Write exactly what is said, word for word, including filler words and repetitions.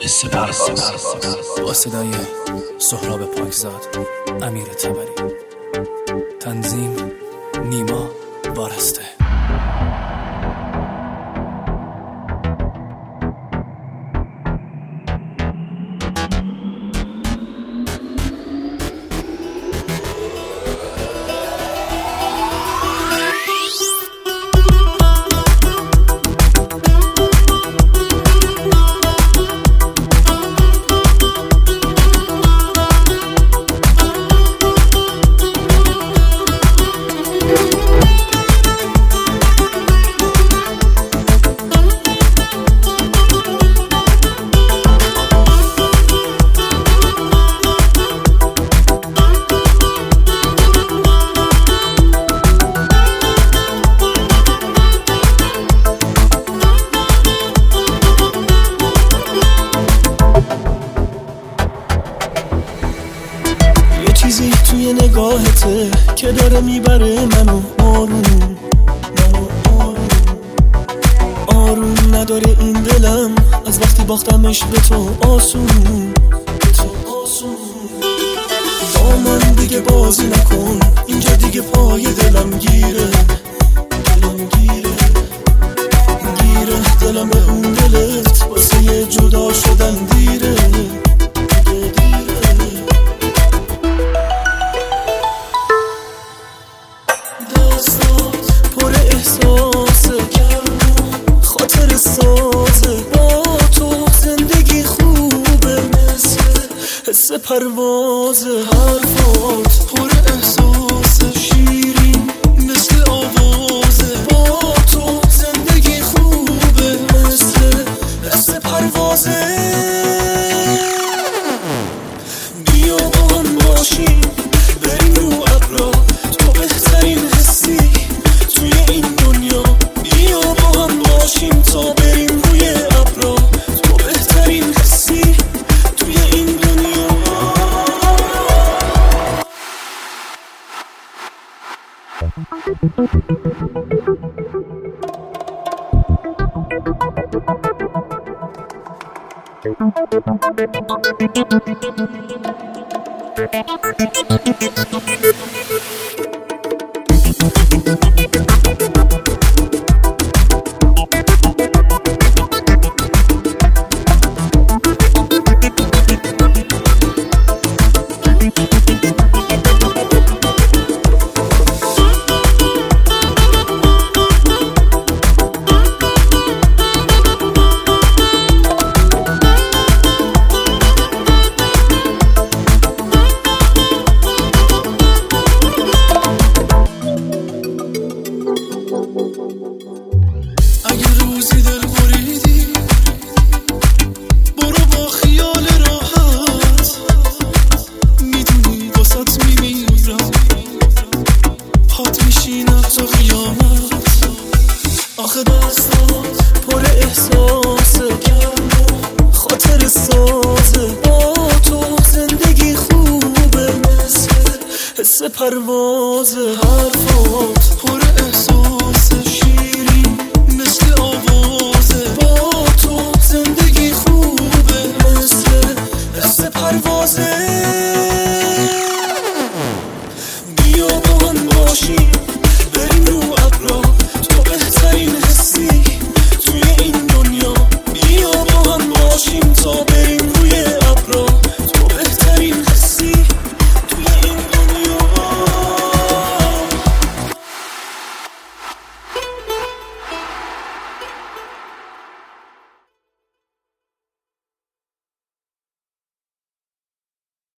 با صدای سهراب پاکزاد، امیر طبری، تنظیم نیما وارسته. چیزی توی نگاهته که داره میبره منو آروم منو آروم آروم نداره این دلم از وقتی باختمش به تو آسون به تو آسون با من دیگه بازی نکن اینجا دیگه پای دلم گیره دلم گیره گیره دلم به اون دلت واسه یه جدا شدن دیره پر احساسه خاطر سازه با تو زندگی خوبه مثل حس پروازه حرفات پر احساسه شیرین مثل آوازه با تو زندگی خوبه مثل حس پروازه بیا با هم باشیم بریم رو ابرا تو بهترین حسی توی این دنیا بیا با هم باشیم تا بریم روی ابرا تو بهترین حسی توی این دنیا اگه روزی دل بریدی برو با خیال راحت میدونی واسط میمیرم پات میشینم تا قیامت آخه دستات پر احساسه خاطر سازه با تو زندگی خوبه مثل حس پروازه حرفات پر احساسه شیرین مثل آوازه با تو زندگی خوبه مثل حس پروازه